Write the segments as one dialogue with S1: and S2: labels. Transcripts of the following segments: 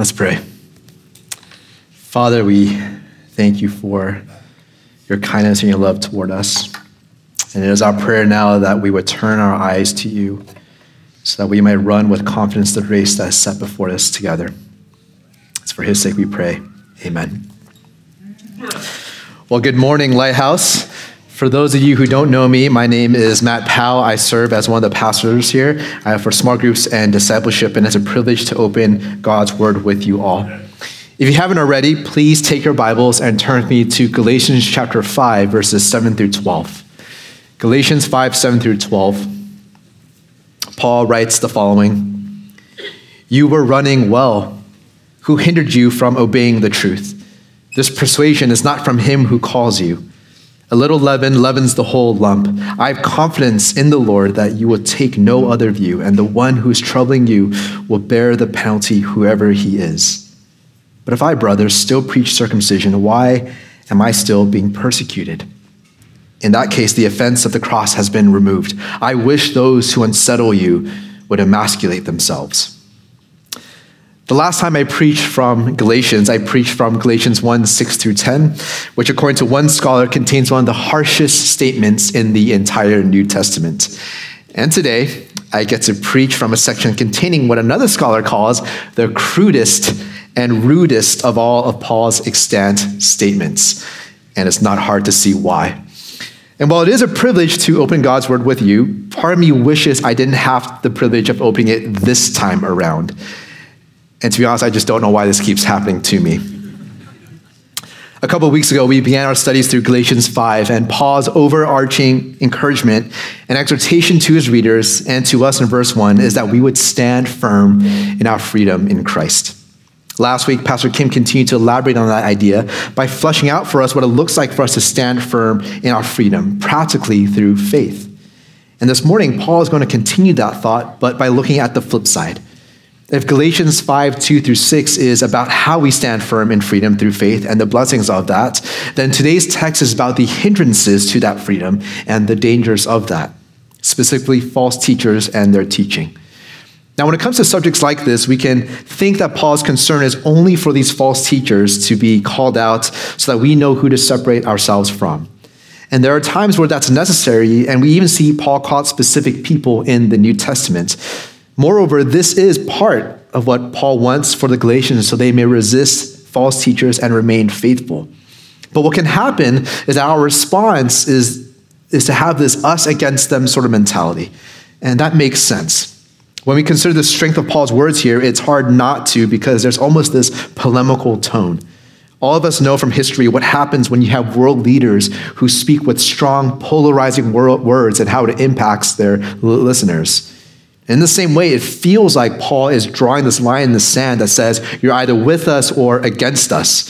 S1: Let's pray. Father, we thank you for your kindness and your love toward us. And it is our prayer now that we would turn our eyes to you so that we might run with confidence the race that is set before us together. It's for his sake we pray. Amen. Well, good morning, Lighthouse. For those of you who don't know me, my name is Matt Powell. I serve as one of the pastors here for small groups and discipleship, and it's a privilege to open God's word with you all. If you haven't already, please take your Bibles and turn with me to Galatians chapter 5, verses 7 through 12. Galatians 5, 7 through 12. Paul writes the following: "You were running well. Who hindered you from obeying the truth? This persuasion is not from him who calls you. A little leaven leavens the whole lump. I have confidence in the Lord that you will take no other view, and the one who is troubling you will bear the penalty, whoever he is. But if I, brothers, still preach circumcision, why am I still being persecuted? In that case, the offense of the cross has been removed. I wish those who unsettle you would emasculate themselves." The last time I preached from Galatians, I preached from Galatians 1, 6 through 10, which according to one scholar contains one of the harshest statements in the entire New Testament. And today, I get to preach from a section containing what another scholar calls the crudest and rudest of all of Paul's extant statements. And it's not hard to see why. And while it is a privilege to open God's word with you, part of me wishes I didn't have the privilege of opening it this time around. And to be honest, I just don't know why this keeps happening to me. A couple of weeks ago, we began our studies through Galatians 5, and Paul's overarching encouragement and exhortation to his readers and to us in verse 1 is that we would stand firm in our freedom in Christ. Last week, Pastor Kim continued to elaborate on that idea by fleshing out for us what it looks like for us to stand firm in our freedom, practically through faith. And this morning, Paul is going to continue that thought, but by looking at the flip side. If Galatians 5, 2 through 6 is about how we stand firm in freedom through faith and the blessings of that, then today's text is about the hindrances to that freedom and the dangers of that, specifically false teachers and their teaching. Now, when it comes to subjects like this, we can think that Paul's concern is only for these false teachers to be called out so that we know who to separate ourselves from. And there are times where that's necessary, and we even see Paul call out specific people in the New Testament. Moreover, this is part of what Paul wants for the Galatians so they may resist false teachers and remain faithful. But what can happen is that our response is to have this us against them sort of mentality. And that makes sense. When we consider the strength of Paul's words here, it's hard not to because there's almost this polemical tone. All of us know from history what happens when you have world leaders who speak with strong, polarizing words and how it impacts their listeners. In the same way, it feels like Paul is drawing this line in the sand that says, you're either with us or against us.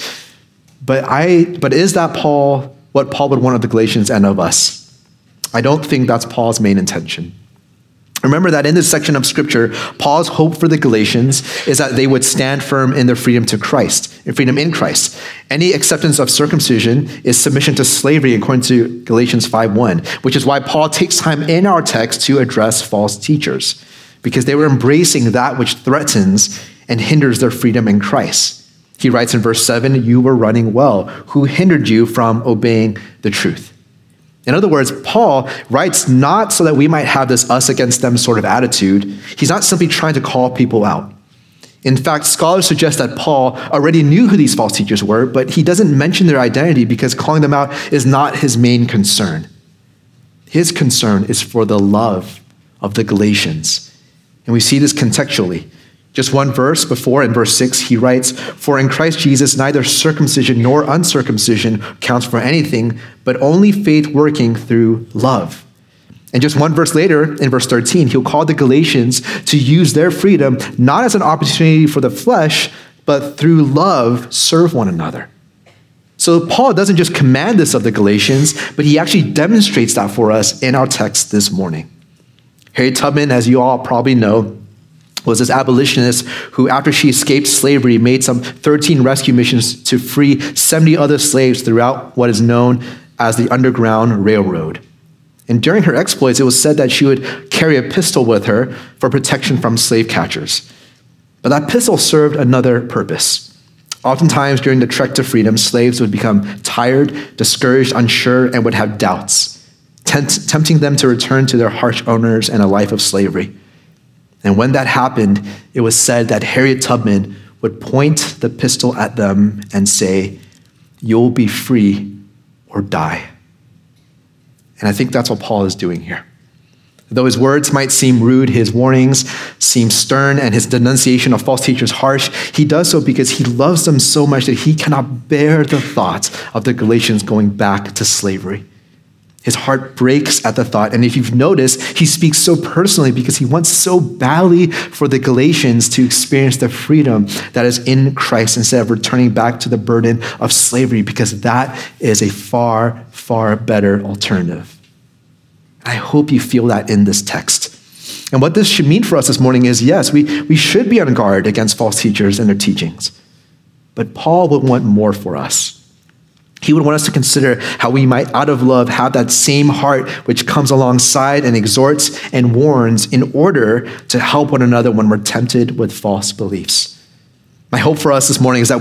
S1: But is that what Paul would want of the Galatians and of us? I don't think that's Paul's main intention. Remember that in this section of Scripture, Paul's hope for the Galatians is that they would stand firm in their freedom to Christ, in freedom in Christ. Any acceptance of circumcision is submission to slavery, according to Galatians 5:1, which is why Paul takes time in our text to address false teachers, because they were embracing that which threatens and hinders their freedom in Christ. He writes in verse 7, "You were running well. Who hindered you from obeying the truth?" In other words, Paul writes not so that we might have this us against them sort of attitude. He's not simply trying to call people out. In fact, scholars suggest that Paul already knew who these false teachers were, but he doesn't mention their identity because calling them out is not his main concern. His concern is for the love of the Galatians. And we see this contextually. Just one verse before, in verse 6, he writes, "For in Christ Jesus, neither circumcision nor uncircumcision counts for anything, but only faith working through love." And just one verse later, in verse 13, he'll call the Galatians to use their freedom not as an opportunity for the flesh, but through love, serve one another. So Paul doesn't just command this of the Galatians, but he actually demonstrates that for us in our text this morning. Harriet Tubman, as you all probably know, was this abolitionist who, after she escaped slavery, made some 13 rescue missions to free 70 other slaves throughout what is known as the Underground Railroad. And during her exploits, it was said that she would carry a pistol with her for protection from slave catchers. But that pistol served another purpose. Oftentimes during the trek to freedom, slaves would become tired, discouraged, unsure, and would have doubts, tempting them to return to their harsh owners and a life of slavery. And when that happened, it was said that Harriet Tubman would point the pistol at them and say, "You'll be free or die." And I think that's what Paul is doing here. Though his words might seem rude, his warnings seem stern, and his denunciation of false teachers harsh, he does so because he loves them so much that he cannot bear the thought of the Galatians going back to slavery. His heart breaks at the thought, and if you've noticed, he speaks so personally because he wants so badly for the Galatians to experience the freedom that is in Christ instead of returning back to the burden of slavery, because that is a far, far better alternative. I hope you feel that in this text. And what this should mean for us this morning is, yes, we should be on guard against false teachers and their teachings. But Paul would want more for us. He would want us to consider how we might, out of love, have that same heart which comes alongside and exhorts and warns in order to help one another when we're tempted with false beliefs. My hope for us this morning is that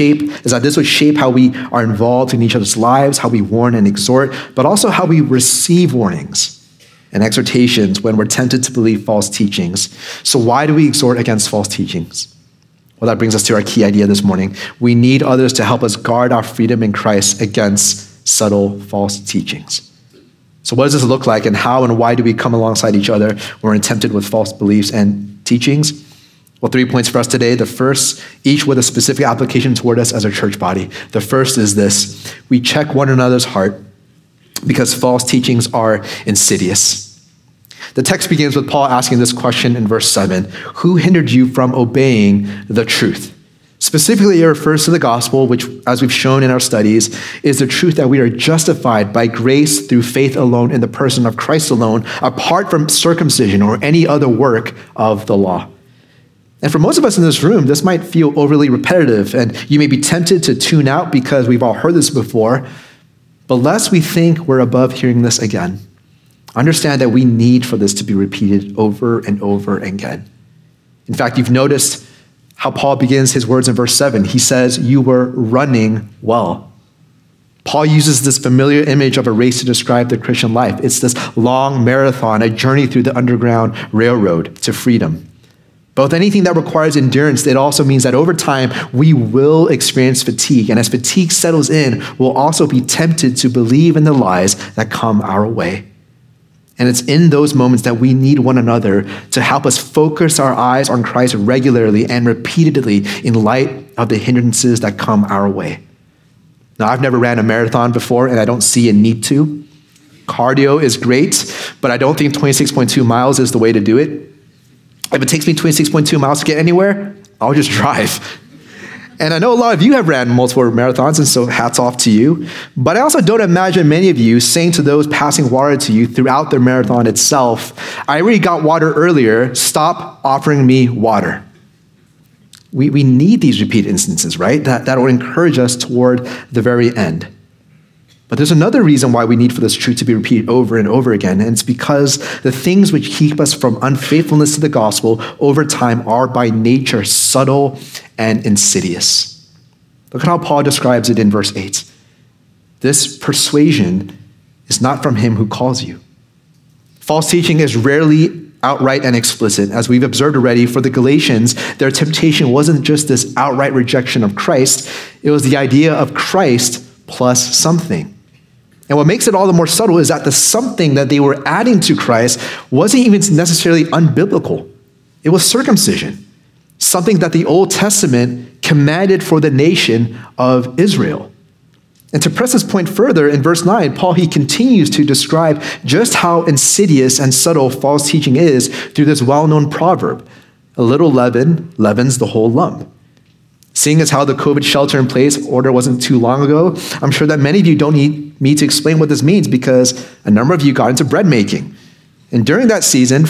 S1: this would shape how we are involved in each other's lives, how we warn and exhort, but also how we receive warnings and exhortations when we're tempted to believe false teachings. So why do we exhort against false teachings? Well, that brings us to our key idea this morning. We need others to help us guard our freedom in Christ against subtle false teachings. So what does this look like, and how and why do we come alongside each other when we're tempted with false beliefs and teachings? Well, 3 points for us today. The first, each with a specific application toward us as a church body. The first is this: we check one another's heart because false teachings are insidious. The text begins with Paul asking this question in verse 7. Who hindered you from obeying the truth? Specifically, it refers to the gospel, which, as we've shown in our studies, is the truth that we are justified by grace through faith alone in the person of Christ alone, apart from circumcision or any other work of the law. And for most of us in this room, this might feel overly repetitive, and you may be tempted to tune out because we've all heard this before. But lest we think we're above hearing this again, understand that we need for this to be repeated over and over again. In fact, you've noticed how Paul begins his words in verse 7. He says, "You were running well." Paul uses this familiar image of a race to describe the Christian life. It's this long marathon, a journey through the Underground Railroad to freedom. But with anything that requires endurance, it also means that over time, we will experience fatigue. And as fatigue settles in, we'll also be tempted to believe in the lies that come our way. And it's in those moments that we need one another to help us focus our eyes on Christ regularly and repeatedly in light of the hindrances that come our way. Now, I've never ran a marathon before, and I don't see a need to. Cardio is great, but I don't think 26.2 miles is the way to do it. If it takes me 26.2 miles to get anywhere, I'll just drive. And I know a lot of you have ran multiple marathons, and so hats off to you. But I also don't imagine many of you saying to those passing water to you throughout the marathon itself, "I already got water earlier, stop offering me water." We need these repeated instances, right? That will encourage us toward the very end. But there's another reason why we need for this truth to be repeated over and over again, and it's because the things which keep us from unfaithfulness to the gospel over time are by nature subtle and insidious. Look at how Paul describes it in verse 8. This persuasion is not from him who calls you. False teaching is rarely outright and explicit. As we've observed already, for the Galatians, their temptation wasn't just this outright rejection of Christ, it was the idea of Christ plus something. And what makes it all the more subtle is that the something that they were adding to Christ wasn't even necessarily unbiblical. It was circumcision, something that the Old Testament commanded for the nation of Israel. And to press this point further, in verse 9, Paul, he continues to describe just how insidious and subtle false teaching is through this well-known proverb: a little leaven leavens the whole lump. Seeing as how the COVID shelter-in-place order wasn't too long ago, I'm sure that many of you don't need me to explain what this means because a number of you got into bread making. And during that season,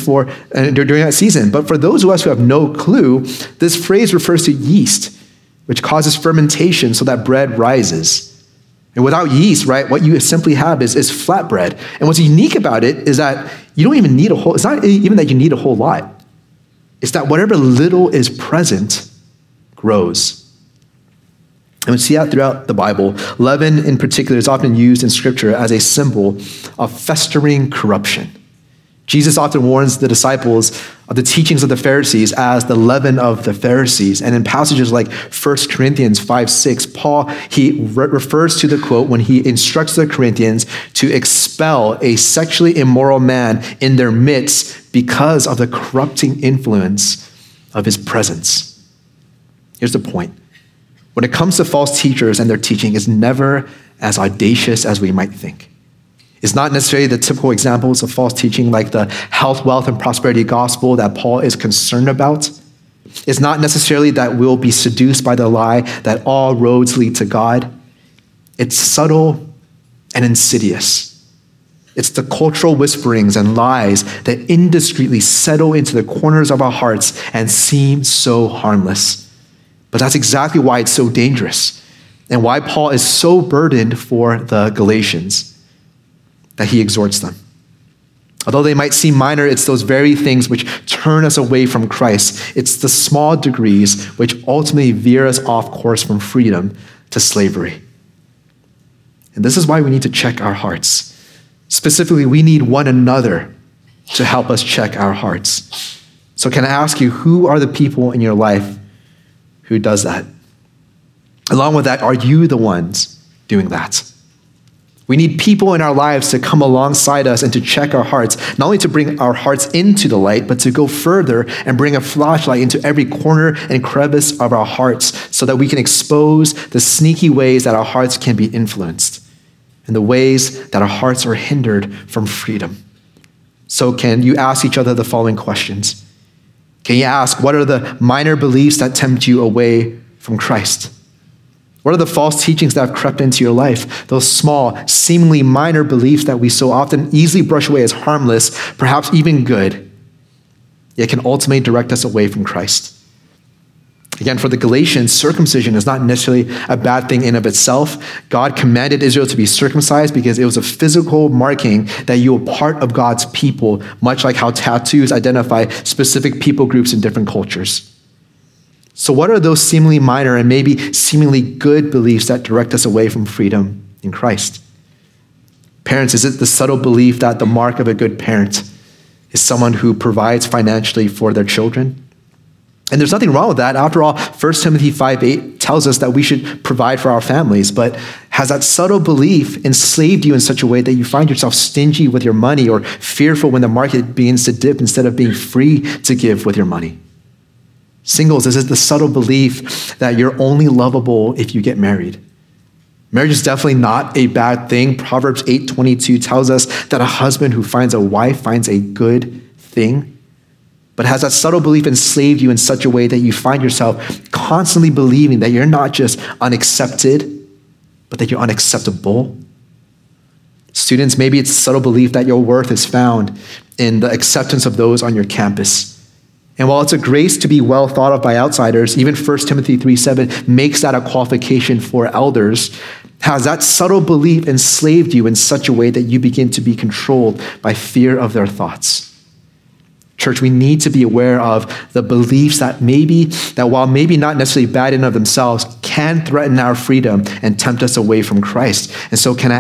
S1: but for those of us who have no clue, this phrase refers to yeast, which causes fermentation so that bread rises. And without yeast, right, what you simply have is flatbread. And what's unique about it is that you don't even need it's not even that you need a whole lot. is that whatever little is present grows. And we see that throughout the Bible. Leaven, in particular, is often used in Scripture as a symbol of festering corruption. Jesus often warns the disciples of the teachings of the Pharisees as the leaven of the Pharisees. And in passages like 1 Corinthians 5:6, Paul, he refers to the quote when he instructs the Corinthians to expel a sexually immoral man in their midst because of the corrupting influence of his presence. Here's the point. When it comes to false teachers and their teaching, it's never as audacious as we might think. It's not necessarily the typical examples of false teaching like the health, wealth, and prosperity gospel that Paul is concerned about. It's not necessarily that we'll be seduced by the lie that all roads lead to God. It's subtle and insidious. It's the cultural whisperings and lies that indiscreetly settle into the corners of our hearts and seem so harmless. But that's exactly why it's so dangerous and why Paul is so burdened for the Galatians that he exhorts them. Although they might seem minor, it's those very things which turn us away from Christ. It's the small degrees which ultimately veer us off course from freedom to slavery. And this is why we need to check our hearts. Specifically, we need one another to help us check our hearts. So can I ask you, who are the people in your life who does that? Along with that, are you the ones doing that? We need people in our lives to come alongside us and to check our hearts, not only to bring our hearts into the light, but to go further and bring a flashlight into every corner and crevice of our hearts so that we can expose the sneaky ways that our hearts can be influenced and the ways that our hearts are hindered from freedom. So can you ask each other the following questions? Can you ask, what are the minor beliefs that tempt you away from Christ? What are the false teachings that have crept into your life? Those small, seemingly minor beliefs that we so often easily brush away as harmless, perhaps even good, yet can ultimately direct us away from Christ. Again, for the Galatians, circumcision is not necessarily a bad thing in of itself. God commanded Israel to be circumcised because it was a physical marking that you were part of God's people, much like how tattoos identify specific people groups in different cultures. So what are those seemingly minor and maybe seemingly good beliefs that direct us away from freedom in Christ? Parents, is it the subtle belief that the mark of a good parent is someone who provides financially for their children? And there's nothing wrong with that. After all, 1 Timothy 5:8 tells us that we should provide for our families. But has that subtle belief enslaved you in such a way that you find yourself stingy with your money or fearful when the market begins to dip instead of being free to give with your money? Singles, is it the subtle belief that you're only lovable if you get married? Marriage is definitely not a bad thing. Proverbs 8:22 tells us that a husband who finds a wife finds a good thing. But has that subtle belief enslaved you in such a way that you find yourself constantly believing that you're not just unaccepted, but that you're unacceptable? Students, maybe it's a subtle belief that your worth is found in the acceptance of those on your campus. And while it's a grace to be well thought of by outsiders, even 1 Timothy 3:7 makes that a qualification for elders. Has that subtle belief enslaved you in such a way that you begin to be controlled by fear of their thoughts? Church, we need to be aware of the beliefs that while maybe not necessarily bad in of themselves, can threaten our freedom and tempt us away from Christ. And so can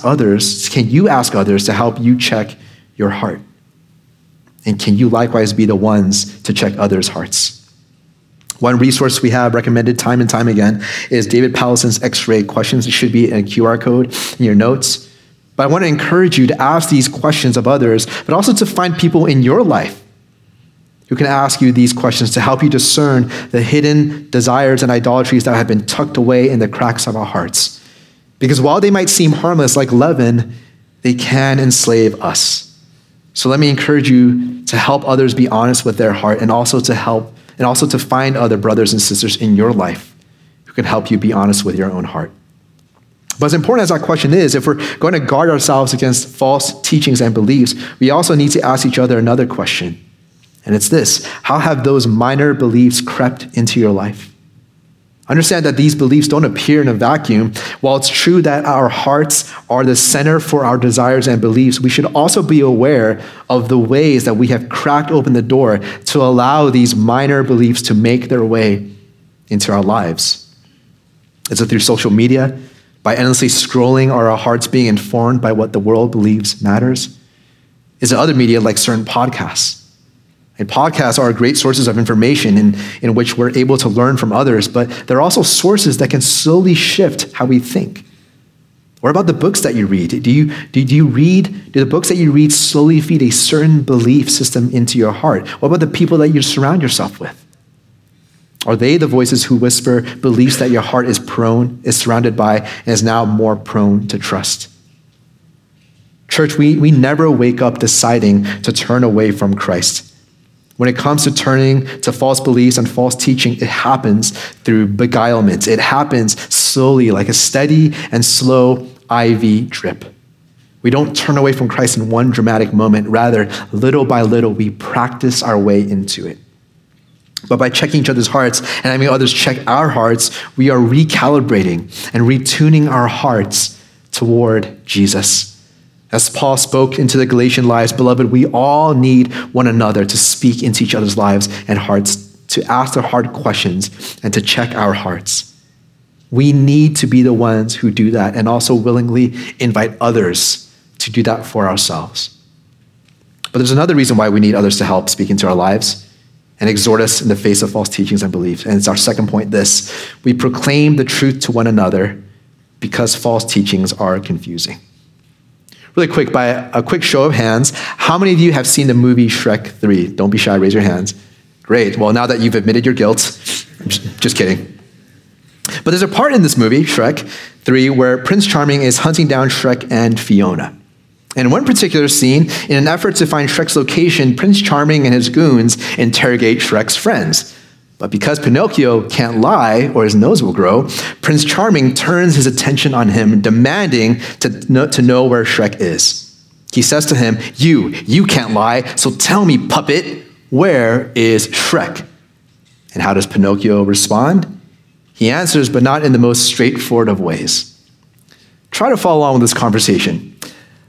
S1: you ask others to help you check your heart? And can you likewise be the ones to check others' hearts? One resource we have recommended time and time again is David Pallison's X-ray questions. It should be in a QR code in your notes. But I want to encourage you to ask these questions of others, but also to find people in your life who can ask you these questions to help you discern the hidden desires and idolatries that have been tucked away in the cracks of our hearts. Because while they might seem harmless like leaven, they can enslave us. So let me encourage you to help others be honest with their heart and also to find other brothers and sisters in your life who can help you be honest with your own heart. But as important as that question is, if we're going to guard ourselves against false teachings and beliefs, we also need to ask each other another question. And it's this: how have those minor beliefs crept into your life? Understand that these beliefs don't appear in a vacuum. While it's true that our hearts are the center for our desires and beliefs, we should also be aware of the ways that we have cracked open the door to allow these minor beliefs to make their way into our lives. Is it through social media? By endlessly scrolling, are our hearts being informed by what the world believes matters? Is it other media like certain podcasts? And podcasts are great sources of information in which we're able to learn from others, but they're also sources that can slowly shift how we think. What about the books that you read? Do the books that you read slowly feed a certain belief system into your heart? What about the people that you surround yourself with? Are they the voices who whisper beliefs that your heart is surrounded by, and is now more prone to trust? Church, we never wake up deciding to turn away from Christ. When it comes to turning to false beliefs and false teaching, it happens through beguilement. It happens slowly, like a steady and slow IV drip. We don't turn away from Christ in one dramatic moment. Rather, little by little, we practice our way into it. But by checking each other's hearts and having others check our hearts, we are recalibrating and retuning our hearts toward Jesus. As Paul spoke into the Galatian lives, beloved, we all need one another to speak into each other's lives and hearts, to ask the hard questions and to check our hearts. We need to be the ones who do that and also willingly invite others to do that for ourselves. But there's another reason why we need others to help speak into our lives and exhort us in the face of false teachings and beliefs. And it's our second point, this: we proclaim the truth to one another because false teachings are confusing. Really quick, by a quick show of hands, how many of you have seen the movie Shrek 3? Don't be shy, raise your hands. Great. Well, now that you've admitted your guilt, I'm just kidding. But there's a part in this movie, Shrek 3, where Prince Charming is hunting down Shrek and Fiona. And in one particular scene, in an effort to find Shrek's location, Prince Charming and his goons interrogate Shrek's friends. But because Pinocchio can't lie or his nose will grow, Prince Charming turns his attention on him, demanding to know where Shrek is. He says to him, you can't lie, so tell me, puppet, where is Shrek? And how does Pinocchio respond? He answers, but not in the most straightforward of ways. Try to follow along with this conversation.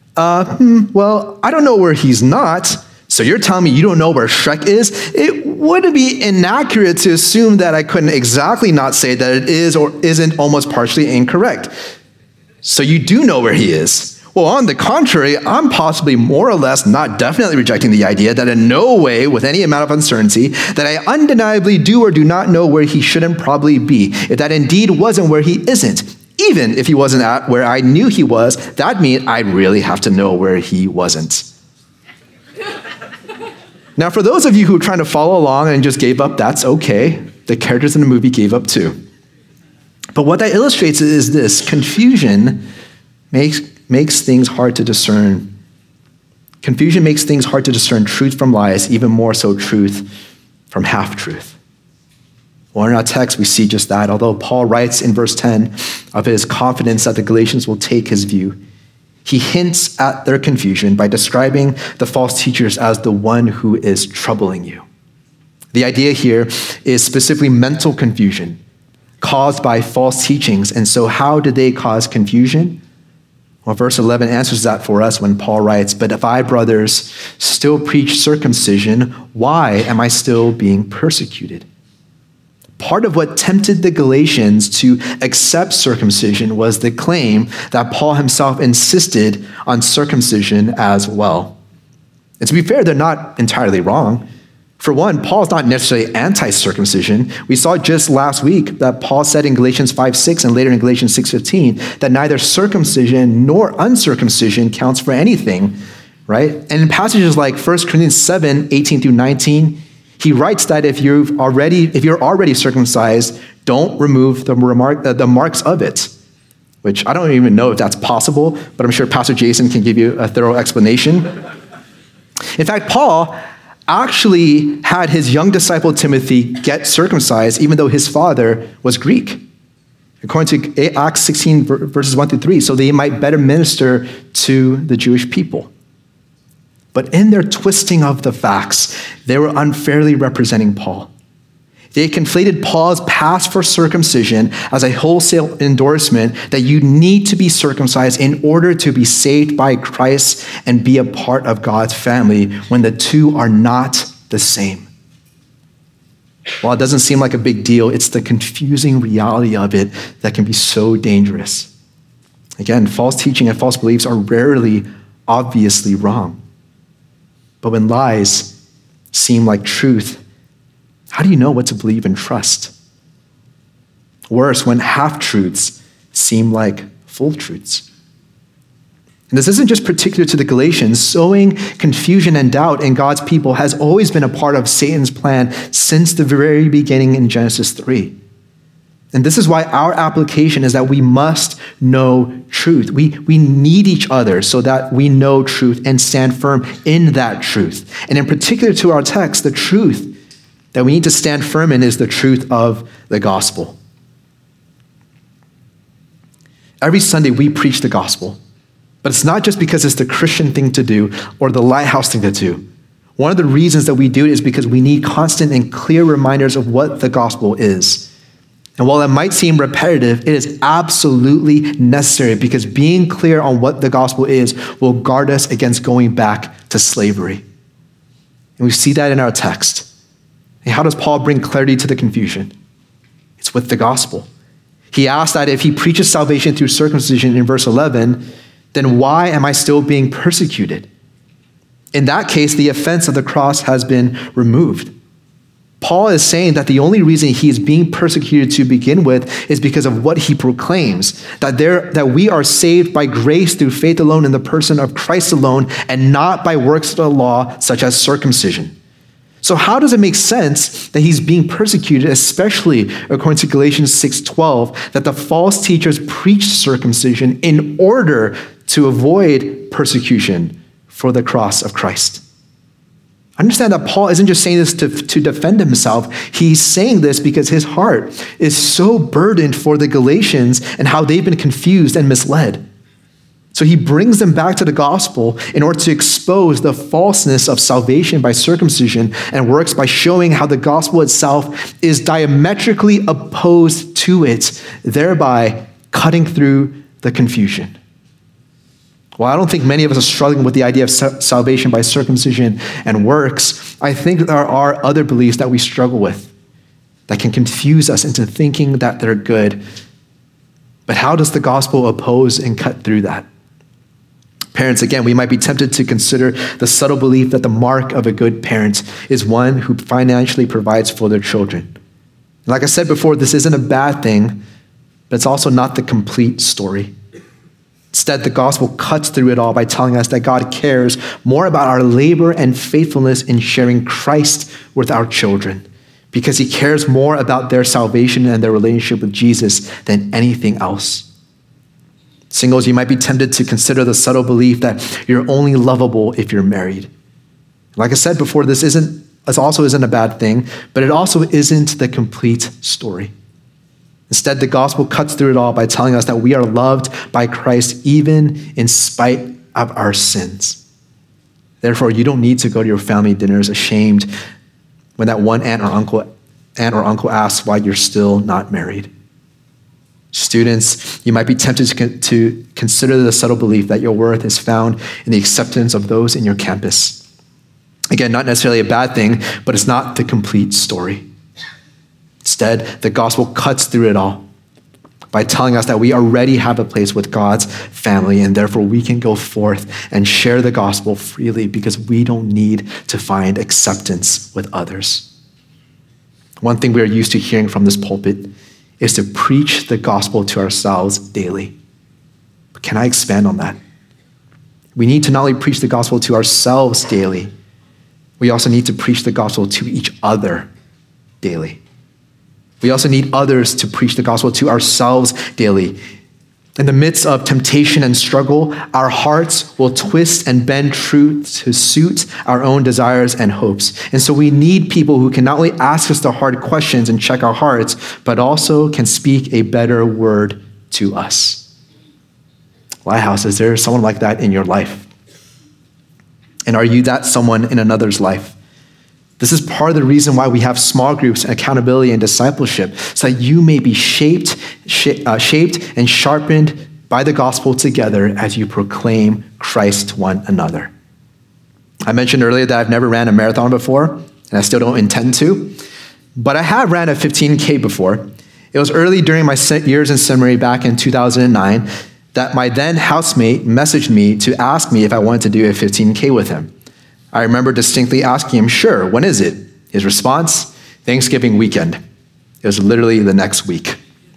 S1: Well, I don't know where he's not. So you're telling me you don't know where Shrek is? It would be inaccurate to assume that I couldn't exactly not say that it is or isn't almost partially incorrect. So you do know where he is. Well, on the contrary, I'm possibly more or less not definitely rejecting the idea that in no way, with any amount of uncertainty, that I undeniably do or do not know where he shouldn't probably be. If that indeed wasn't where he isn't, even if he wasn't at where I knew he was, that means I'd really have to know where he wasn't. Now, for those of you who are trying to follow along and just gave up, that's okay. The characters in the movie gave up too. But what that illustrates is this: confusion makes things hard to discern. Confusion makes things hard to discern truth from lies, even more so truth from half-truth. Well, in our text, we see just that. Although Paul writes in verse 10 of his confidence that the Galatians will take his view, he hints at their confusion by describing the false teachers as the one who is troubling you. The idea here is specifically mental confusion caused by false teachings. And so how did they cause confusion? Well, verse 11 answers that for us when Paul writes, "But if I, brothers, still preach circumcision, why am I still being persecuted?" Part of what tempted the Galatians to accept circumcision was the claim that Paul himself insisted on circumcision as well. And to be fair, they're not entirely wrong. For one, Paul's not necessarily anti-circumcision. We saw just last week that Paul said in Galatians 5:6 and later in Galatians 6:15 that neither circumcision nor uncircumcision counts for anything, right? And in passages like 1 Corinthians 7:18 through 19, he writes that if you're already circumcised, don't remove the marks of it, which I don't even know if that's possible, but I'm sure Pastor Jason can give you a thorough explanation. In fact, Paul actually had his young disciple Timothy get circumcised, even though his father was Greek, according to Acts 16, verses 1 through 3, so they might better minister to the Jewish people. But in their twisting of the facts, they were unfairly representing Paul. They conflated Paul's past for circumcision as a wholesale endorsement that you need to be circumcised in order to be saved by Christ and be a part of God's family, when the two are not the same. While it doesn't seem like a big deal, it's the confusing reality of it that can be so dangerous. Again, false teaching and false beliefs are rarely obviously wrong. But when lies seem like truth, how do you know what to believe and trust? Worse, when half-truths seem like full truths. And this isn't just particular to the Galatians. Sowing confusion and doubt in God's people has always been a part of Satan's plan since the very beginning in Genesis 3. And this is why our application is that we must know truth. We need each other so that we know truth and stand firm in that truth. And in particular to our text, the truth that we need to stand firm in is the truth of the gospel. Every Sunday we preach the gospel. But it's not just because it's the Christian thing to do or the Lighthouse thing to do. One of the reasons that we do it is because we need constant and clear reminders of what the gospel is. And while it might seem repetitive, it is absolutely necessary, because being clear on what the gospel is will guard us against going back to slavery. And we see that in our text. And how does Paul bring clarity to the confusion? It's with the gospel. He asks that if he preaches salvation through circumcision in verse 11, then why am I still being persecuted? In that case, the offense of the cross has been removed. Paul is saying that the only reason he is being persecuted to begin with is because of what he proclaims, that we are saved by grace through faith alone in the person of Christ alone, and not by works of the law, such as circumcision. So how does it make sense that he's being persecuted, especially according to Galatians 6:12, that the false teachers preach circumcision in order to avoid persecution for the cross of Christ? Understand that Paul isn't just saying this to defend himself. He's saying this because his heart is so burdened for the Galatians and how they've been confused and misled. So he brings them back to the gospel in order to expose the falseness of salvation by circumcision and works by showing how the gospel itself is diametrically opposed to it, thereby cutting through the confusion. While I don't think many of us are struggling with the idea of salvation by circumcision and works, I think there are other beliefs that we struggle with that can confuse us into thinking that they're good. But how does the gospel oppose and cut through that? Parents, again, we might be tempted to consider the subtle belief that the mark of a good parent is one who financially provides for their children. Like I said before, this isn't a bad thing, but it's also not the complete story. Instead, the gospel cuts through it all by telling us that God cares more about our labor and faithfulness in sharing Christ with our children, because he cares more about their salvation and their relationship with Jesus than anything else. Singles, you might be tempted to consider the subtle belief that you're only lovable if you're married. Like I said before, this also isn't a bad thing, but it also isn't the complete story. Instead, the gospel cuts through it all by telling us that we are loved by Christ even in spite of our sins. Therefore, you don't need to go to your family dinners ashamed when that one aunt or uncle asks why you're still not married. Students, you might be tempted to consider the subtle belief that your worth is found in the acceptance of those in your campus. Again, not necessarily a bad thing, but it's not the complete story. Instead, the gospel cuts through it all by telling us that we already have a place with God's family, and therefore we can go forth and share the gospel freely because we don't need to find acceptance with others. One thing we are used to hearing from this pulpit is to preach the gospel to ourselves daily. But can I expand on that? We need to not only preach the gospel to ourselves daily, we also need to preach the gospel to each other daily. We also need others to preach the gospel to ourselves daily. In the midst of temptation and struggle, our hearts will twist and bend truth to suit our own desires and hopes. And so we need people who can not only ask us the hard questions and check our hearts, but also can speak a better word to us. Lighthouse, is there someone like that in your life? And are you that someone in another's life? This is part of the reason why we have small groups, accountability, and discipleship, so that you may be shaped and sharpened by the gospel together as you proclaim Christ to one another. I mentioned earlier that I've never ran a marathon before, and I still don't intend to, but I have ran a 15K before. It was early during my years in seminary back in 2009 that my then housemate messaged me to ask me if I wanted to do a 15K with him. I remember distinctly asking him, "Sure, when is it?" His response, "Thanksgiving weekend." It was literally the next week.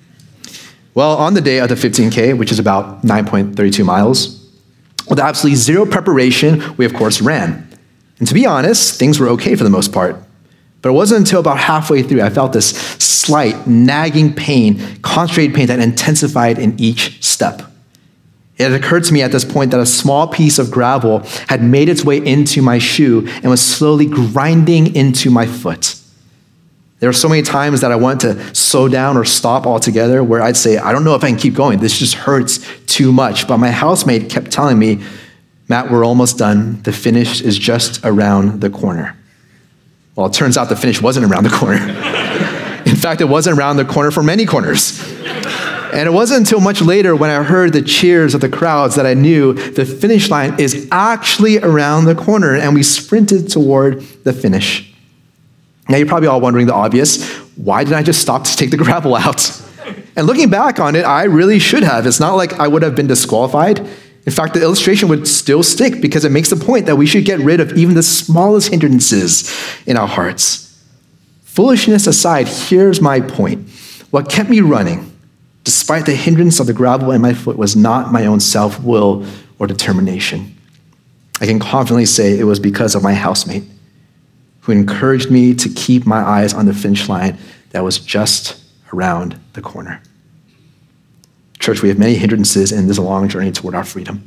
S1: Well, on the day of the 15K, which is about 9.32 miles, with absolutely zero preparation, we of course ran. And to be honest, things were okay for the most part. But it wasn't until about halfway through I felt this slight, nagging pain, concentrated pain that intensified in each step. It had occurred to me at this point that a small piece of gravel had made its way into my shoe and was slowly grinding into my foot. There were so many times that I wanted to slow down or stop altogether, where I'd say, "I don't know if I can keep going. This just hurts too much." But my housemate kept telling me, "Matt, we're almost done. The finish is just around the corner." Well, it turns out the finish wasn't around the corner. In fact, it wasn't around the corner for many corners. And it wasn't until much later when I heard the cheers of the crowds that I knew the finish line is actually around the corner, and we sprinted toward the finish. Now you're probably all wondering the obvious: why didn't I just stop to take the gravel out? And looking back on it, I really should have. It's not like I would have been disqualified. In fact, the illustration would still stick because it makes the point that we should get rid of even the smallest hindrances in our hearts. Foolishness aside, here's my point. What kept me running, despite the hindrance of the gravel in my foot, was not my own self-will or determination. I can confidently say it was because of my housemate, who encouraged me to keep my eyes on the finish line that was just around the corner. Church, we have many hindrances in this long journey toward our freedom.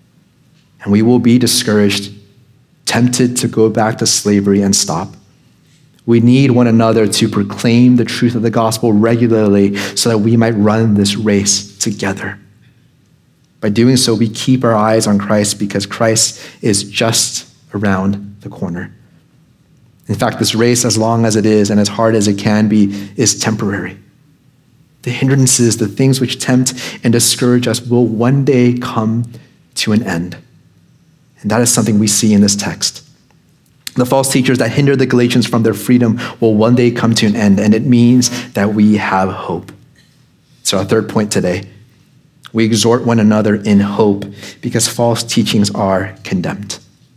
S1: And we will be discouraged, tempted to go back to slavery and stop. We need one another to proclaim the truth of the gospel regularly so that we might run this race together. By doing so, we keep our eyes on Christ because Christ is just around the corner. In fact, this race, as long as it is and as hard as it can be, is temporary. The hindrances, the things which tempt and discourage us, will one day come to an end. And that is something we see in this text. The false teachers that hinder the Galatians from their freedom will one day come to an end, and it means that we have hope. So our third point today, we exhort one another in hope because false teachings are condemned.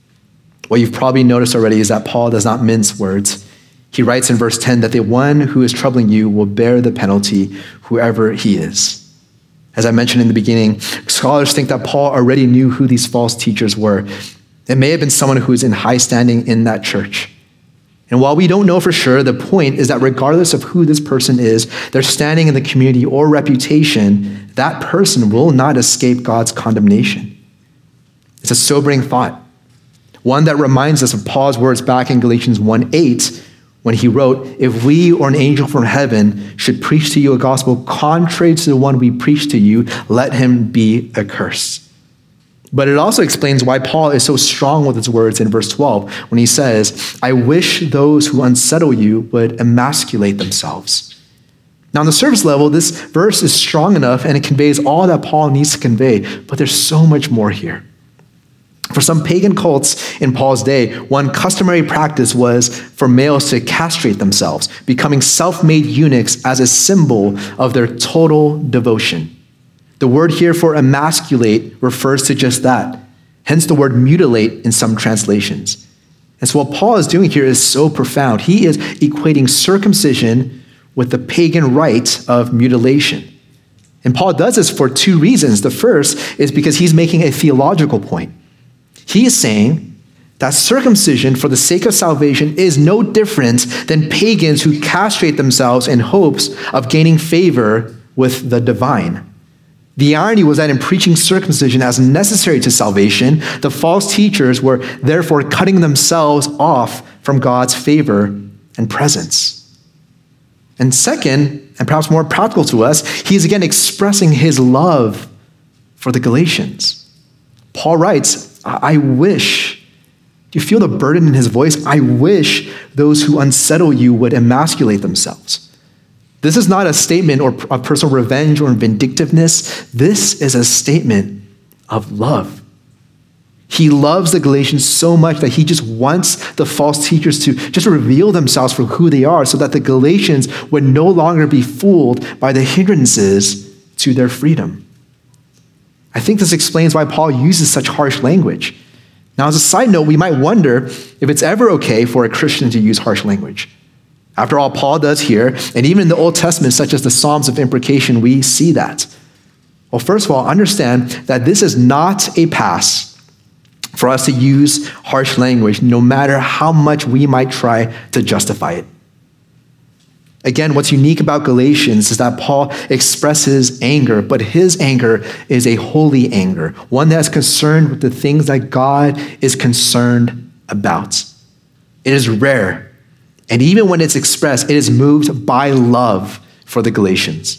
S1: What you've probably noticed already is that Paul does not mince words. He writes in verse 10 that the one who is troubling you will bear the penalty, whoever he is. As I mentioned in the beginning, scholars think that Paul already knew who these false teachers were. It may have been someone who is in high standing in that church. And while we don't know for sure, the point is that regardless of who this person is, their standing in the community or reputation, that person will not escape God's condemnation. It's a sobering thought, one that reminds us of Paul's words back in Galatians 1:8, when he wrote, "If we or an angel from heaven should preach to you a gospel contrary to the one we preach to you, let him be accursed." But it also explains why Paul is so strong with his words in verse 12, when he says, "I wish those who unsettle you would emasculate themselves." Now, on the surface level, this verse is strong enough and it conveys all that Paul needs to convey, but there's so much more here. For some pagan cults in Paul's day, one customary practice was for males to castrate themselves, becoming self-made eunuchs as a symbol of their total devotion. The word here for emasculate refers to just that, hence the word mutilate in some translations. And so what Paul is doing here is so profound. He is equating circumcision with the pagan rite of mutilation. And Paul does this for two reasons. The first is because he's making a theological point. He is saying that circumcision for the sake of salvation is no different than pagans who castrate themselves in hopes of gaining favor with the divine. The irony was that in preaching circumcision as necessary to salvation, the false teachers were therefore cutting themselves off from God's favor and presence. And second, and perhaps more practical to us, he's again expressing his love for the Galatians. Paul writes, I wish Do you feel the burden in his voice? I wish those who unsettle you would emasculate themselves. This is not a statement of personal revenge or vindictiveness. This is a statement of love. He loves the Galatians so much that he just wants the false teachers to just reveal themselves for who they are so that the Galatians would no longer be fooled by the hindrances to their freedom. I think this explains why Paul uses such harsh language. Now, as a side note, we might wonder if it's ever okay for a Christian to use harsh language. After all, Paul does here, and even in the Old Testament, such as the Psalms of Imprecation, we see that. Well, first of all, understand that this is not a pass for us to use harsh language, no matter how much we might try to justify it. Again, what's unique about Galatians is that Paul expresses anger, but his anger is a holy anger, one that's concerned with the things that God is concerned about. It is rare, and even when it's expressed, it is moved by love for the Galatians.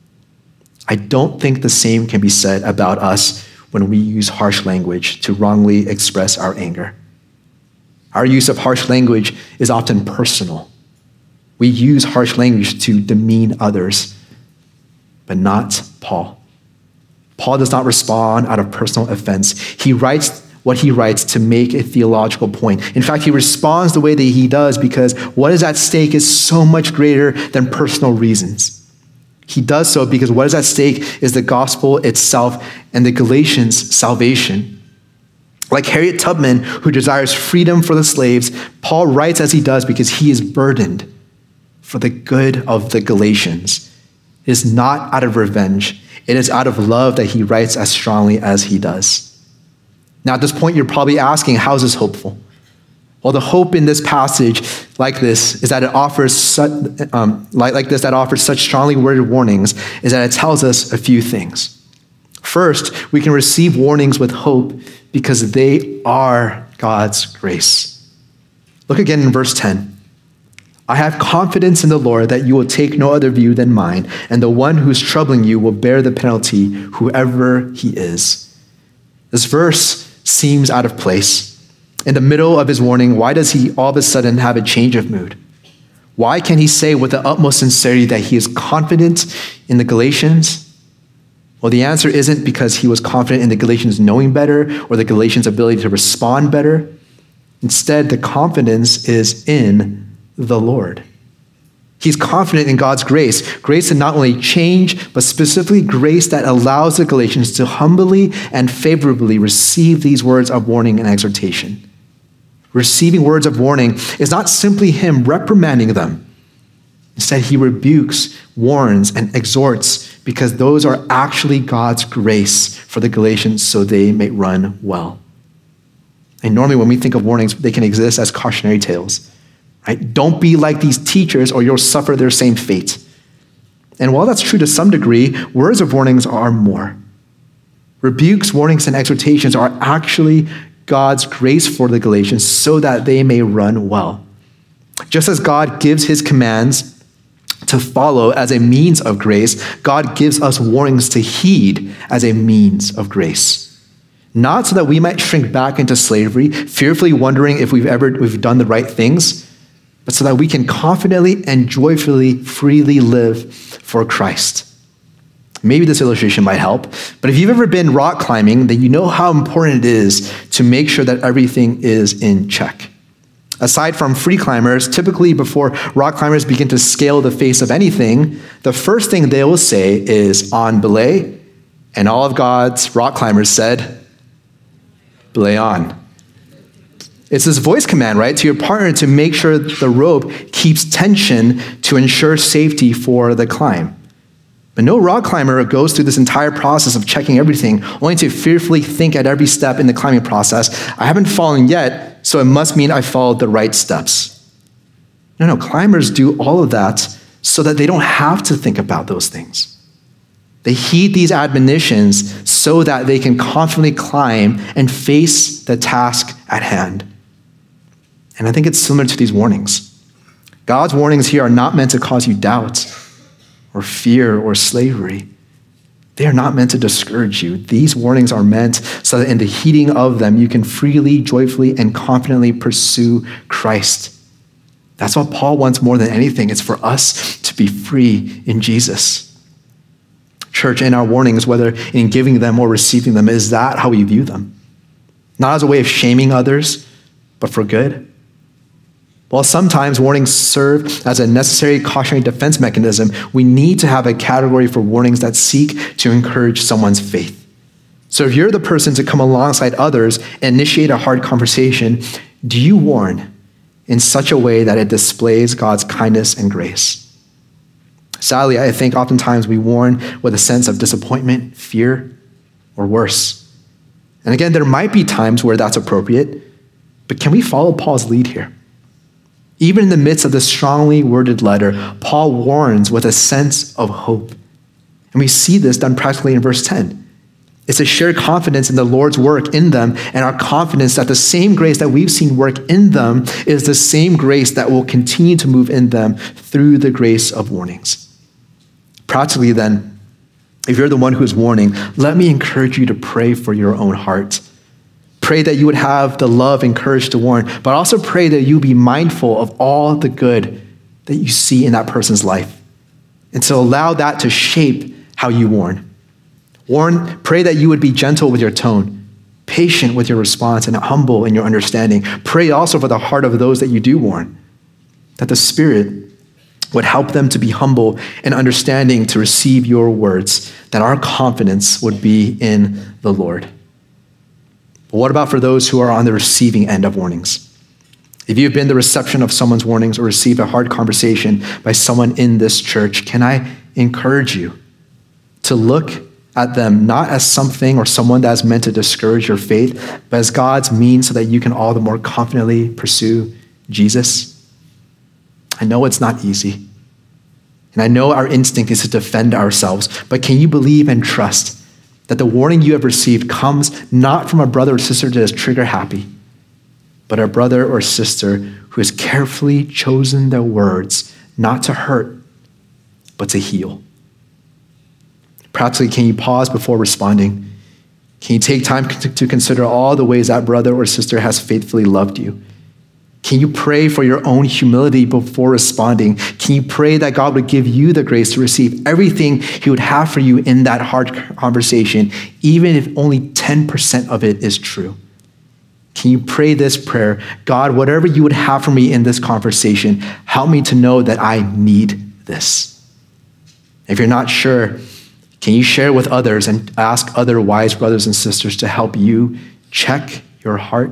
S1: I don't think the same can be said about us when we use harsh language to wrongly express our anger. Our use of harsh language is often personal. We use harsh language to demean others, but not Paul. Paul does not respond out of personal offense. He writes what he writes to make a theological point. In fact, he responds the way that he does because what is at stake is so much greater than personal reasons. He does so because what is at stake is the gospel itself and the Galatians' salvation. Like Harriet Tubman, who desires freedom for the slaves, Paul writes as he does because he is burdened for the good of the Galatians. It is not out of revenge. It is out of love that he writes as strongly as he does. Now, at this point, you're probably asking, how is this hopeful? Well, the hope in this passage like this is that it offers that offers such strongly worded warnings is that it tells us a few things. First, we can receive warnings with hope because they are God's grace. Look again in verse 10. I have confidence in the Lord that you will take no other view than mine, and the one who is troubling you will bear the penalty, whoever he is. This verse seems out of place. In the middle of his warning, why does he all of a sudden have a change of mood? Why can he say with the utmost sincerity that he is confident in the Galatians? Well, the answer isn't because he was confident in the Galatians knowing better or the Galatians' ability to respond better. Instead, the confidence is in the Lord. He's confident in God's grace, grace to not only change, but specifically grace that allows the Galatians to humbly and favorably receive these words of warning and exhortation. Receiving words of warning is not simply him reprimanding them. Instead, he rebukes, warns, and exhorts because those are actually God's grace for the Galatians so they may run well. And normally when we think of warnings, they can exist as cautionary tales. Right? Don't be like these teachers or you'll suffer their same fate. And while that's true to some degree, words of warnings are more. Rebukes, warnings, and exhortations are actually God's grace for the Galatians so that they may run well. Just as God gives his commands to follow as a means of grace, God gives us warnings to heed as a means of grace. Not so that we might shrink back into slavery, fearfully wondering if we've done the right things, but so that we can confidently and joyfully, freely live for Christ. Maybe this illustration might help, but if you've ever been rock climbing, then you know how important it is to make sure that everything is in check. Aside from free climbers, typically before rock climbers begin to scale the face of anything, the first thing they will say is on belay, and all of God's rock climbers said, belay on. It's this voice command, right, to your partner to make sure the rope keeps tension to ensure safety for the climb. But no rock climber goes through this entire process of checking everything, only to fearfully think at every step in the climbing process, I haven't fallen yet, so it must mean I followed the right steps. No, climbers do all of that so that they don't have to think about those things. They heed these admonitions so that they can confidently climb and face the task at hand. And I think it's similar to these warnings. God's warnings here are not meant to cause you doubt or fear or slavery. They are not meant to discourage you. These warnings are meant so that in the heeding of them, you can freely, joyfully, and confidently pursue Christ. That's what Paul wants more than anything. It's for us to be free in Jesus. Church, in our warnings, whether in giving them or receiving them, is that how we view them? Not as a way of shaming others, but for good. While sometimes warnings serve as a necessary cautionary defense mechanism, we need to have a category for warnings that seek to encourage someone's faith. So if you're the person to come alongside others and initiate a hard conversation, do you warn in such a way that it displays God's kindness and grace? Sadly, I think oftentimes we warn with a sense of disappointment, fear, or worse. And again, there might be times where that's appropriate, but can we follow Paul's lead here? Even in the midst of this strongly worded letter, Paul warns with a sense of hope. And we see this done practically in verse 10. It's a shared confidence in the Lord's work in them and our confidence that the same grace that we've seen work in them is the same grace that will continue to move in them through the grace of warnings. Practically then, if you're the one who is warning, let me encourage you to pray for your own heart. Pray that you would have the love and courage to warn, but also pray that you be mindful of all the good that you see in that person's life, and to allow that to shape how you warn. Pray that you would be gentle with your tone, patient with your response, and humble in your understanding. Pray also for the heart of those that you do warn, that the Spirit would help them to be humble and understanding to receive your words, that our confidence would be in the Lord. But what about for those who are on the receiving end of warnings? If you've been the reception of someone's warnings or received a hard conversation by someone in this church, can I encourage you to look at them not as something or someone that is meant to discourage your faith, but as God's means so that you can all the more confidently pursue Jesus? I know it's not easy. And I know our instinct is to defend ourselves, but can you believe and trust that the warning you have received comes not from a brother or sister that is trigger happy, but a brother or sister who has carefully chosen their words not to hurt, but to heal? Practically, can you pause before responding? Can you take time to consider all the ways that brother or sister has faithfully loved you? Can you pray for your own humility before responding? Can you pray that God would give you the grace to receive everything he would have for you in that hard conversation, even if only 10% of it is true? Can you pray this prayer? God, whatever you would have for me in this conversation, help me to know that I need this. If you're not sure, can you share with others and ask other wise brothers and sisters to help you check your heart?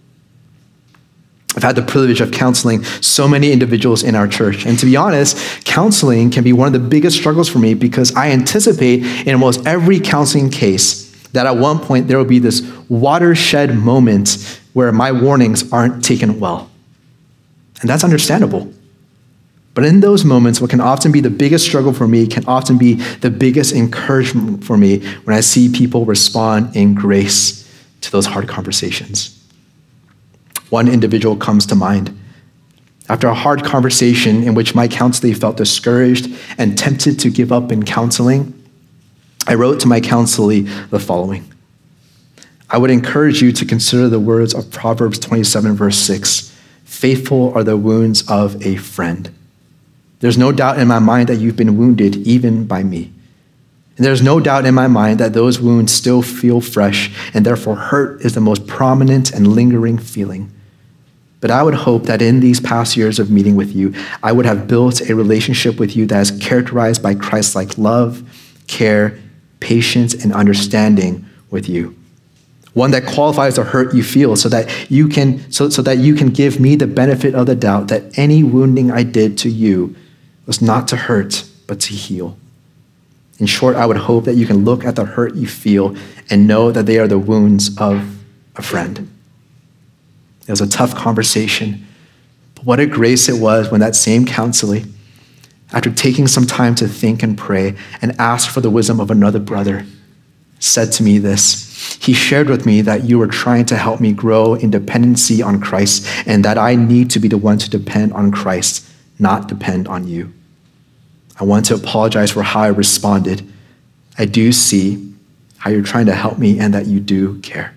S1: I've had the privilege of counseling so many individuals in our church. And to be honest, counseling can be one of the biggest struggles for me because I anticipate in almost every counseling case that at one point there will be this watershed moment where my warnings aren't taken well. And that's understandable. But in those moments, what can often be the biggest struggle for me can often be the biggest encouragement for me when I see people respond in grace to those hard conversations. One individual comes to mind. After a hard conversation in which my counselee felt discouraged and tempted to give up in counseling, I wrote to my counselee the following: I would encourage you to consider the words of Proverbs 27, verse 6. Faithful are the wounds of a friend. There's no doubt in my mind that you've been wounded even by me. And there's no doubt in my mind that those wounds still feel fresh, and therefore hurt is the most prominent and lingering feeling. But I would hope that in these past years of meeting with you, I would have built a relationship with you that is characterized by Christ-like love, care, patience, and understanding with you. One that qualifies the hurt you feel so that you can give me the benefit of the doubt that any wounding I did to you was not to hurt, but to heal. In short, I would hope that you can look at the hurt you feel and know that they are the wounds of a friend. It was a tough conversation, but what a grace it was when that same counselee, after taking some time to think and pray and ask for the wisdom of another brother, said to me this. He shared with me that you were trying to help me grow in dependency on Christ and that I need to be the one to depend on Christ, not depend on you. I want to apologize for how I responded, I do see how you're trying to help me and that you do care.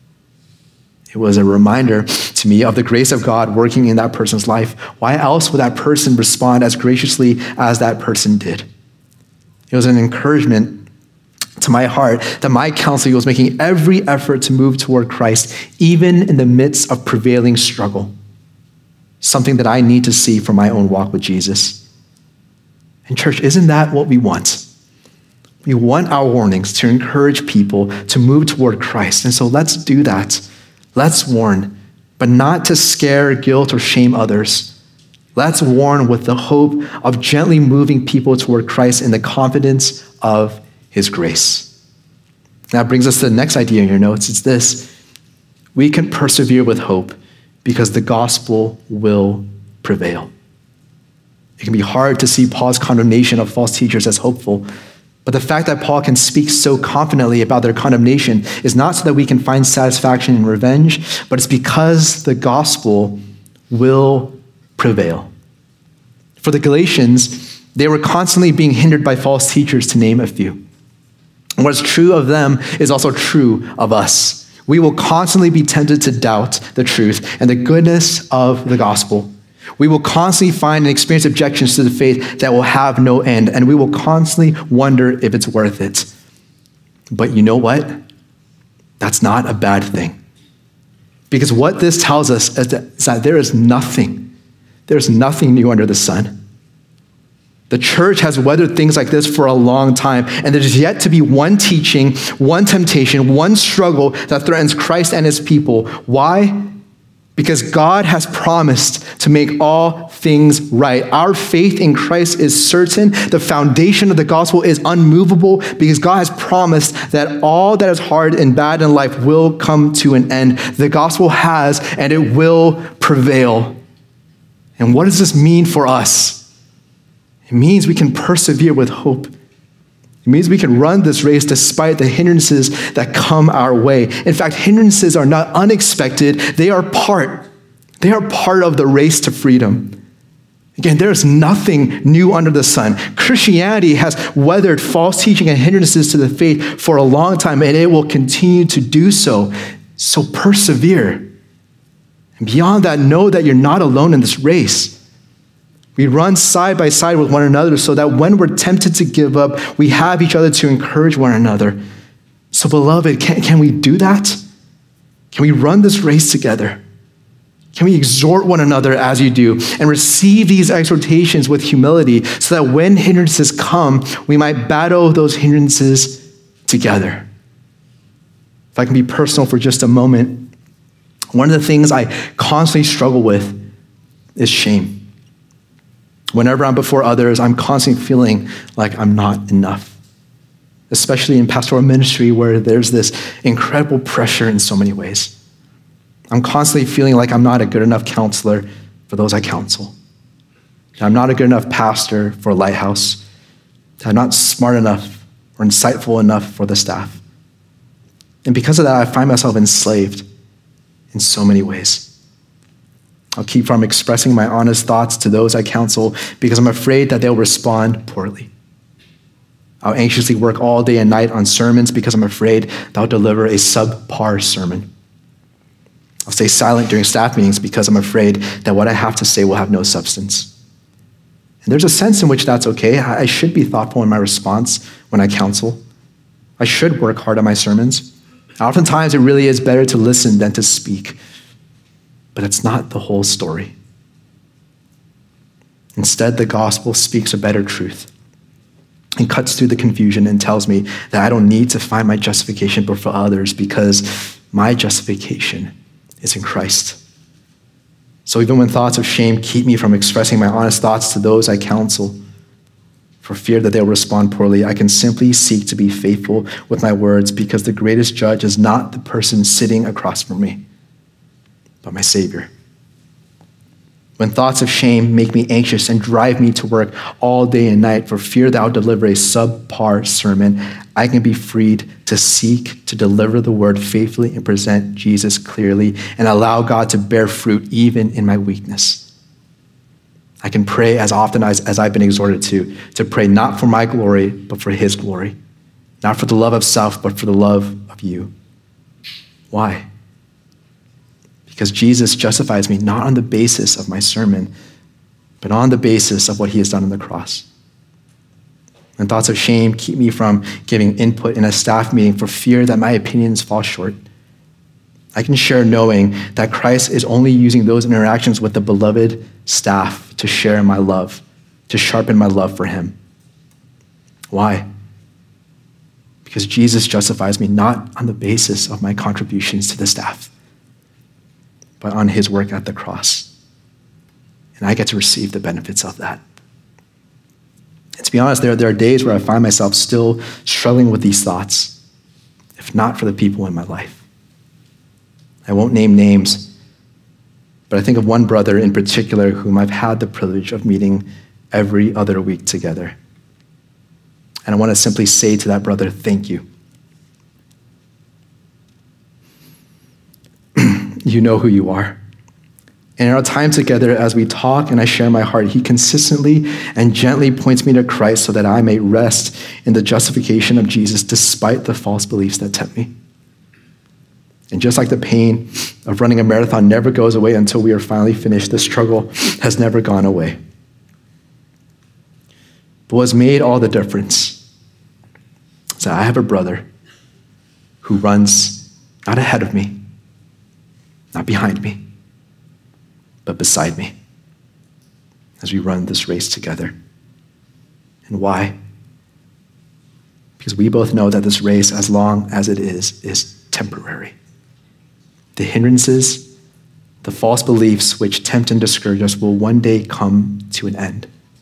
S1: It was a reminder to me of the grace of God working in that person's life. Why else would that person respond as graciously as that person did? It was an encouragement to my heart that my counselor was making every effort to move toward Christ, even in the midst of prevailing struggle. Something that I need to see for my own walk with Jesus. And church, isn't that what we want? We want our warnings to encourage people to move toward Christ. And so let's do that. Let's warn, but not to scare, guilt, or shame others. Let's warn with the hope of gently moving people toward Christ in the confidence of his grace. That brings us to the next idea in your notes. It's this: we can persevere with hope because the gospel will prevail. It can be hard to see Paul's condemnation of false teachers as hopeful, but the fact that Paul can speak so confidently about their condemnation is not so that we can find satisfaction in revenge, but it's because the gospel will prevail. For the Galatians, they were constantly being hindered by false teachers, to name a few. And what's true of them is also true of us. We will constantly be tempted to doubt the truth and the goodness of the gospel. We will constantly find and experience objections to the faith that will have no end, and we will constantly wonder if it's worth it. But you know what? That's not a bad thing. Because what this tells us is that there's nothing new under the sun. The church has weathered things like this for a long time, and there's yet to be one teaching, one temptation, one struggle that threatens Christ and his people. Why? Because God has promised to make all things right. Our faith in Christ is certain. The foundation of the gospel is unmovable because God has promised that all that is hard and bad in life will come to an end. The gospel has, and it will prevail. And what does this mean for us? It means we can persevere with hope. It means we can run this race despite the hindrances that come our way. In fact, hindrances are not unexpected. They are part of the race to freedom. Again, there is nothing new under the sun. Christianity has weathered false teaching and hindrances to the faith for a long time, and it will continue to do so. So persevere. And beyond that, know that you're not alone in this race. We run side by side with one another so that when we're tempted to give up, we have each other to encourage one another. So beloved, can we do that? Can we run this race together? Can we exhort one another as you do and receive these exhortations with humility so that when hindrances come, we might battle those hindrances together? If I can be personal for just a moment, one of the things I constantly struggle with is shame. Whenever I'm before others, I'm constantly feeling like I'm not enough, especially in pastoral ministry where there's this incredible pressure in so many ways. I'm constantly feeling like I'm not a good enough counselor for those I counsel. I'm not a good enough pastor for Lighthouse. I'm not smart enough or insightful enough for the staff. And because of that, I find myself enslaved in so many ways. I'll keep from expressing my honest thoughts to those I counsel because I'm afraid that they'll respond poorly. I'll anxiously work all day and night on sermons because I'm afraid that I'll deliver a subpar sermon. I'll stay silent during staff meetings because I'm afraid that what I have to say will have no substance. And there's a sense in which that's okay. I should be thoughtful in my response when I counsel. I should work hard on my sermons. Oftentimes, it really is better to listen than to speak. But it's not the whole story. Instead, the gospel speaks a better truth and cuts through the confusion and tells me that I don't need to find my justification before others because my justification is in Christ. So even when thoughts of shame keep me from expressing my honest thoughts to those I counsel, for fear that they'll respond poorly, I can simply seek to be faithful with my words because the greatest judge is not the person sitting across from me, but my Savior. When thoughts of shame make me anxious and drive me to work all day and night for fear that I'll deliver a subpar sermon, I can be freed to seek to deliver the word faithfully and present Jesus clearly and allow God to bear fruit even in my weakness. I can pray as often as I've been exhorted to pray not for my glory, but for his glory. not for the love of self, but for the love of you. Why? Because Jesus justifies me not on the basis of my sermon, but on the basis of what he has done on the cross. And thoughts of shame keep me from giving input in a staff meeting for fear that my opinions fall short. I can share knowing that Christ is only using those interactions with the beloved staff to share my love, to sharpen my love for him. Why? Because Jesus justifies me not on the basis of my contributions to the staff, but on his work at the cross. And I get to receive the benefits of that. And to be honest, there are days where I find myself still struggling with these thoughts, if not for the people in my life. I won't name names, but I think of one brother in particular whom I've had the privilege of meeting every other week together. And I want to simply say to that brother, thank you. You know who you are. And in our time together, as we talk and I share my heart, he consistently and gently points me to Christ so that I may rest in the justification of Jesus despite the false beliefs that tempt me. And just like the pain of running a marathon never goes away until we are finally finished, the struggle has never gone away. But what's made all the difference is that I have a brother who runs not ahead of me, not behind me, but beside me as we run this race together. And why? Because we both know that this race, as long as it is temporary. The hindrances, the false beliefs which tempt and discourage us will one day come to an end.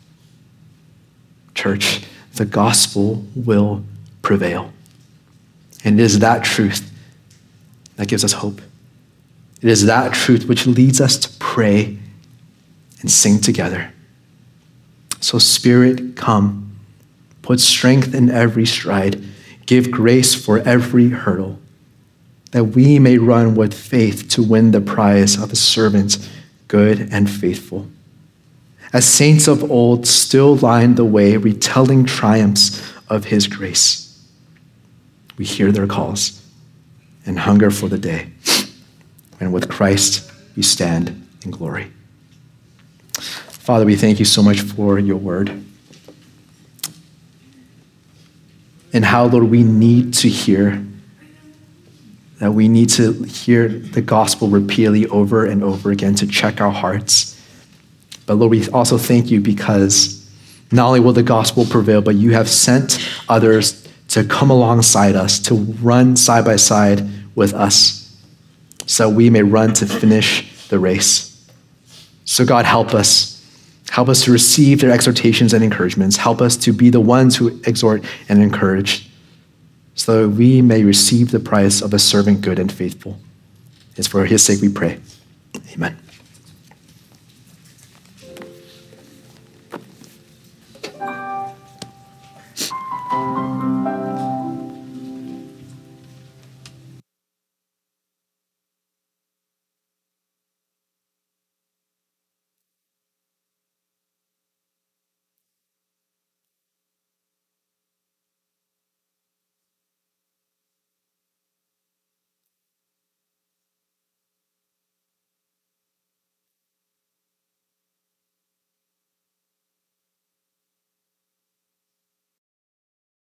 S1: Church, the gospel will prevail. And it is that truth that gives us hope. It is that truth which leads us to pray and sing together. So Spirit, come, put strength in every stride, give grace for every hurdle, that we may run with faith to win the prize of a servant good and faithful. As saints of old still line the way, retelling triumphs of his grace, we hear their calls and hunger for the day. And with Christ, we stand in glory. Father, we thank you so much for your word. And how, Lord, we need to hear that we need to hear the gospel repeatedly over and over again to check our hearts. But Lord, we also thank you because not only will the gospel prevail, but you have sent others to come alongside us, to run side by side with us, so we may run to finish the race. So God, help us. Help us to receive their exhortations and encouragements. Help us to be the ones who exhort and encourage, so that we may receive the prize of a servant good and faithful. It's for his sake we pray. Amen.